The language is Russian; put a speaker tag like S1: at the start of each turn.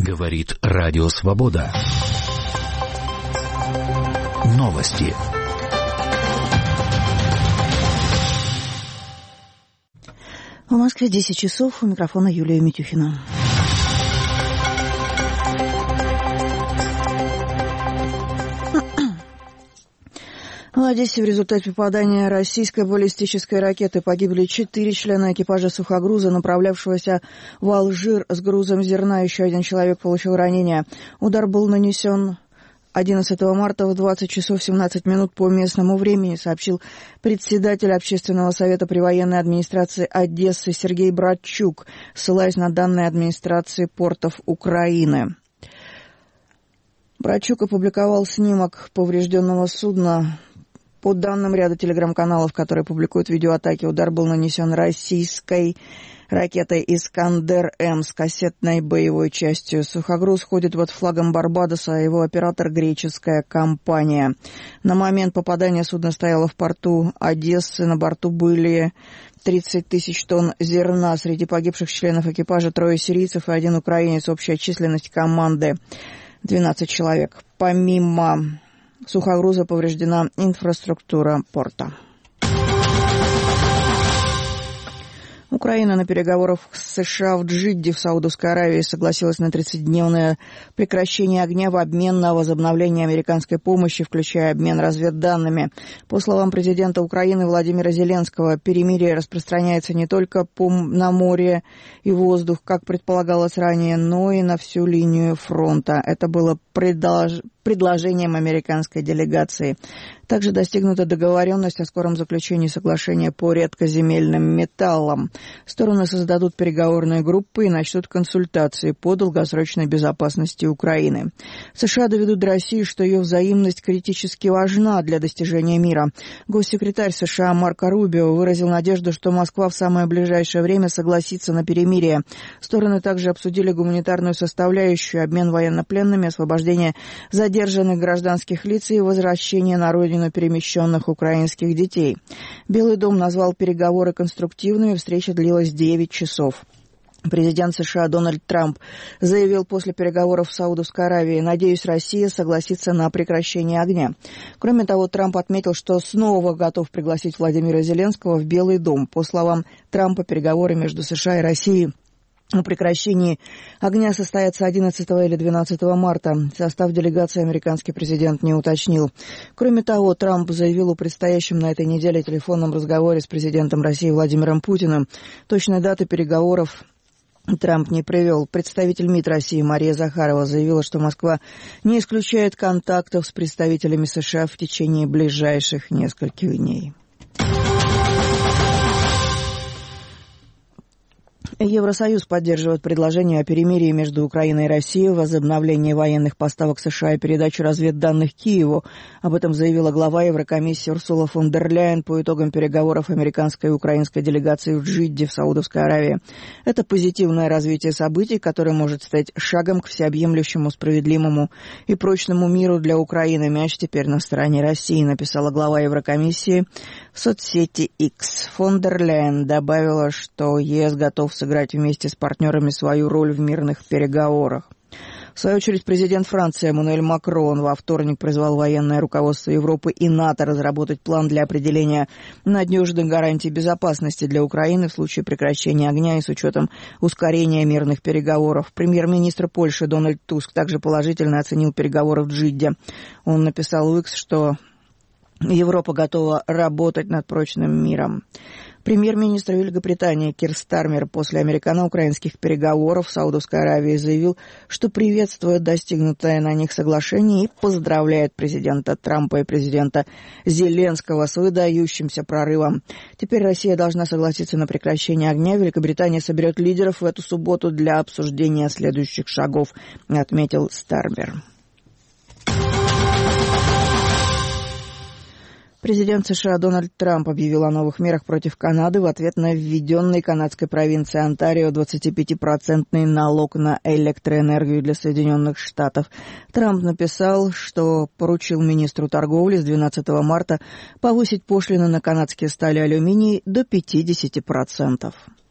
S1: Говорит Радио Свобода. Новости.
S2: В Москве 10 часов. У микрофона Юлия Митюхина. В Одессе в результате попадания российской баллистической ракеты погибли 4 члена экипажа сухогруза, направлявшегося в Алжир с грузом зерна. Еще один человек получил ранение. Удар был нанесен 11 марта в 20 часов 17 минут по местному времени, сообщил председатель Общественного совета при военной администрации Одессы Сергей Братчук, ссылаясь на данные администрации портов Украины. Братчук опубликовал снимок поврежденного судна. По данным ряда телеграм-каналов, которые публикуют видеоатаки, удар был нанесен российской ракетой «Искандер-М» с кассетной боевой частью. Сухогруз ходит под флагом Барбадоса, а его оператор — греческая компания. На момент попадания судно стояло в порту Одессы. На борту были 30 тысяч тонн зерна. Среди погибших членов экипажа 3 сирийцев и 1 украинец. Общая численность команды — 12 человек. Помимо сухогруза повреждена инфраструктура порта. Украина на переговорах с США в Джидде в Саудовской Аравии согласилась на 30-дневное прекращение огня в обмен на возобновление американской помощи, включая обмен разведданными. По словам президента Украины Владимира Зеленского, перемирие распространяется не только на море и воздух, как предполагалось ранее, но и на всю линию фронта. Это было предложением американской делегации. Также достигнута договоренность о скором заключении соглашения по редкоземельным металлам. Стороны создадут переговорные группы и начнут консультации по долгосрочной безопасности Украины. США доведут до России, что ее взаимность критически важна для достижения мира. Госсекретарь США Марко Рубио выразил надежду, что Москва в самое ближайшее время согласится на перемирие. Стороны также обсудили гуманитарную составляющую, обмен военнопленными, освобождение задержанных гражданских лиц и возвращение на родину перемещенных украинских детей. Белый дом назвал переговоры конструктивными, встреча длилась 9 часов. Президент США Дональд Трамп заявил после переговоров в Саудовской Аравии: «Надеюсь, Россия согласится на прекращение огня». Кроме того, Трамп отметил, что снова готов пригласить Владимира Зеленского в Белый дом. По словам Трампа, переговоры между США и Россией о прекращении огня состоятся 11 или 12 марта. Состав делегации американский президент не уточнил. Кроме того, Трамп заявил о предстоящем на этой неделе телефонном разговоре с президентом России Владимиром Путиным. Точной даты переговоров Трамп не привел. Представитель МИД России Мария Захарова заявила, что Москва не исключает контактов с представителями США в течение ближайших нескольких дней. Евросоюз поддерживает предложение о перемирии между Украиной и Россией, возобновлении военных поставок США и передачу разведданных Киеву. Об этом заявила глава Еврокомиссии Урсула фон дер Ляйен по итогам переговоров американской и украинской делегации в Джидде в Саудовской Аравии. Это позитивное развитие событий, которое может стать шагом к всеобъемлющему, справедливому и прочному миру для Украины. Мяч теперь на стороне России, написала глава Еврокомиссии в соцсети X. Фон дер Ляйен добавила, что ЕС готов сыграть вместе с партнерами свою роль в мирных переговорах. В свою очередь, президент Франции Эммануэль Макрон во вторник призвал военное руководство Европы и НАТО разработать план для определения надежных гарантий безопасности для Украины в случае прекращения огня и с учетом ускорения мирных переговоров. Премьер-министр Польши Дональд Туск также положительно оценил переговоры в Джидде. Он написал в X, что Европа готова работать над прочным миром. Премьер-министр Великобритании Кир Стармер после американо-украинских переговоров в Саудовской Аравии заявил, что приветствует достигнутое на них соглашение и поздравляет президента Трампа и президента Зеленского с выдающимся прорывом. Теперь Россия должна согласиться на прекращение огня. Великобритания соберет лидеров в эту субботу для обсуждения следующих шагов, отметил Стармер. Президент США Дональд Трамп объявил о новых мерах против Канады в ответ на введенный канадской провинцией Онтарио 25% налог на электроэнергию для Соединенных Штатов. Трамп написал, что поручил министру торговли с 12 марта повысить пошлины на канадские стали и алюминий до 50%.